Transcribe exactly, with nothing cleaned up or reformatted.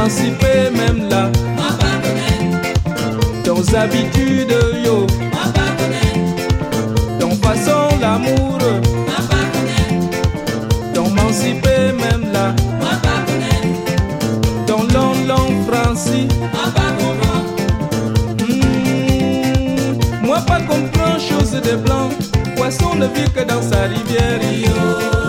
emancipé même là. Moi pas connaître. Dans habitudes yo. Moi pas connaître. Dans façon l'amour. Moi pas connaître. Dans emancipé même là. Moi pas connaître. Dans long long Francis. Moi pas comprendre. Mmh, moi pas comprendre chose de blanc. Poisson ne vit que dans sa rivière. Yo.